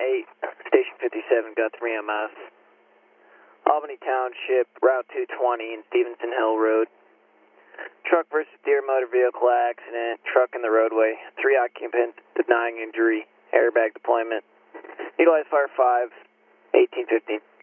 Station 57, got 3 MS. Albany Township, Route 220 and Stevenson Hill Road. Truck versus deer motor vehicle accident, truck in the roadway. 3 occupants denying injury, airbag deployment. Utilize Fire 5, 1815.